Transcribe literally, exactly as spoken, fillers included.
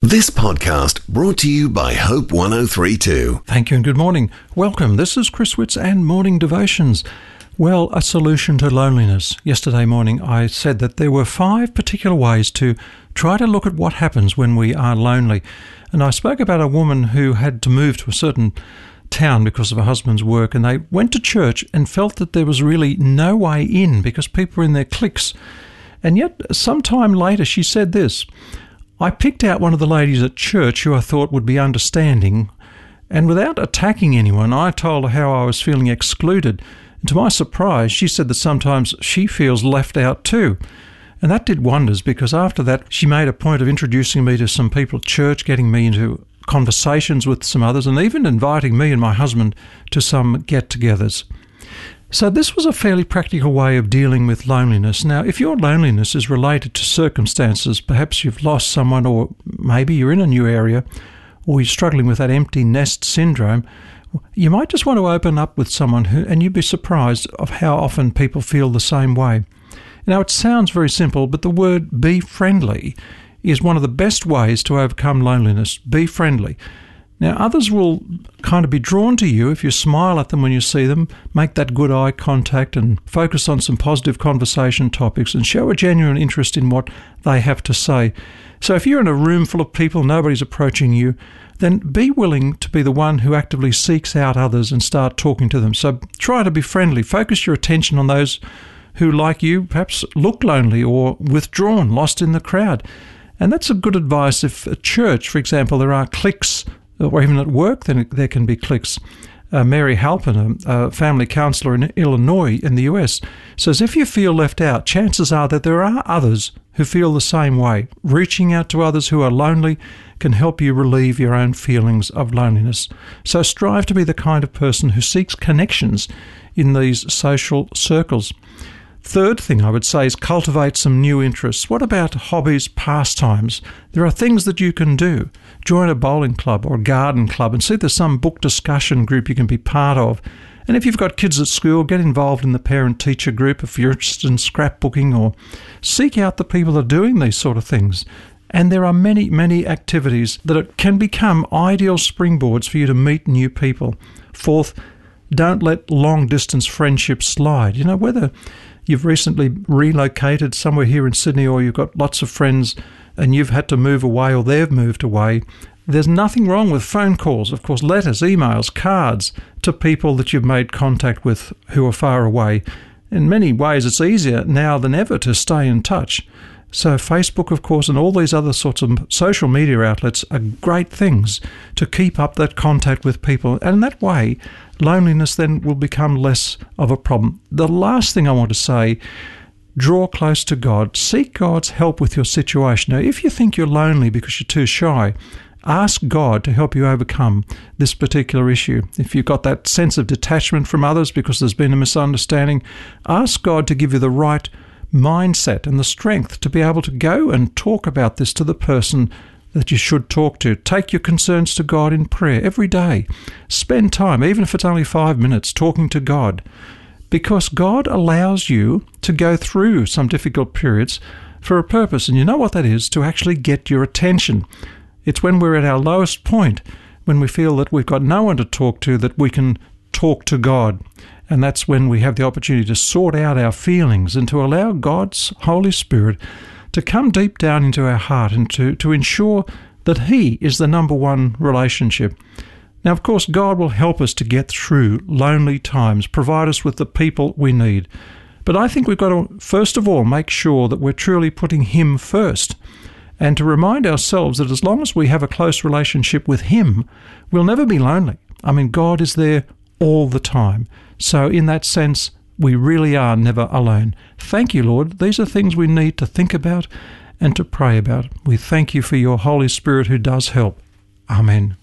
This podcast brought to you by Hope one oh three point two. Thank you and good morning. Welcome. This is Chris Witts and Morning Devotions. Well, a solution to loneliness. Yesterday morning I said that there were five particular ways to try to look at what happens when we are lonely. And I spoke about a woman who had to move to a certain town because of her husband's work, and they went to church and felt that there was really no way in because people were in their cliques. And yet, sometime later, she said this: I picked out one of the ladies at church who I thought would be understanding, and without attacking anyone, I told her how I was feeling excluded. And to my surprise, she said that sometimes she feels left out too. And that did wonders, because after that, she made a point of introducing me to some people at church, getting me into conversations with some others, and even inviting me and my husband to some get-togethers. So this was a fairly practical way of dealing with loneliness. Now, if your loneliness is related to circumstances, perhaps you've lost someone, or maybe you're in a new area, or you're struggling with that empty nest syndrome, you might just want to open up with someone who, and you'd be surprised of how often people feel the same way. Now, it sounds very simple, but the word be friendly is one of the best ways to overcome loneliness. Be friendly. Now, others will kind of be drawn to you if you smile at them when you see them, make that good eye contact and focus on some positive conversation topics and show a genuine interest in what they have to say. So if you're in a room full of people, nobody's approaching you, then be willing to be the one who actively seeks out others and start talking to them. So try to be friendly. Focus your attention on those who, like you, perhaps look lonely or withdrawn, lost in the crowd. And that's a good advice if at church, for example, there are cliques, or even at work, then there can be cliques. Uh, Mary Halpin, a, a family counsellor in Illinois in the U S, says if you feel left out, chances are that there are others who feel the same way. Reaching out to others who are lonely can help you relieve your own feelings of loneliness. So strive to be the kind of person who seeks connections in these social circles. Third thing I would say is cultivate some new interests. What about hobbies, pastimes? There are things that you can do. Join a bowling club or a garden club and see if there's some book discussion group you can be part of. And if you've got kids at school, get involved in the parent-teacher group if you're interested in scrapbooking, or seek out the people that are doing these sort of things. And there are many, many activities that can become ideal springboards for you to meet new people. Fourth, don't let long-distance friendships slide. You know, whether you've recently relocated somewhere here in Sydney, or you've got lots of friends and you've had to move away, or they've moved away, there's nothing wrong with phone calls, of course, letters, emails, cards to people that you've made contact with who are far away. In many ways, it's easier now than ever to stay in touch. So Facebook, of course, and all these other sorts of social media outlets are great things to keep up that contact with people. And in that way, loneliness then will become less of a problem. The last thing I want to say, draw close to God. Seek God's help with your situation. Now, if you think you're lonely because you're too shy, ask God to help you overcome this particular issue. If you've got that sense of detachment from others because there's been a misunderstanding, ask God to give you the right mindset and the strength to be able to go and talk about this to the person that you should talk to. Take your concerns to God in prayer every day. Spend time, even if it's only five minutes, talking to God, because God allows you to go through some difficult periods for a purpose. And you know what that is? To actually get your attention. It's when we're at our lowest point, when we feel that we've got no one to talk to, that we can talk to God. And that's when we have the opportunity to sort out our feelings and to allow God's Holy Spirit to come deep down into our heart and to, to ensure that He is the number one relationship. Now, of course, God will help us to get through lonely times, provide us with the people we need. But I think we've got to, first of all, make sure that we're truly putting Him first, and to remind ourselves that as long as we have a close relationship with Him, we'll never be lonely. I mean, God is there all the time. So in that sense, we really are never alone. Thank you, Lord. These are things we need to think about and to pray about. We thank you for your Holy Spirit who does help. Amen.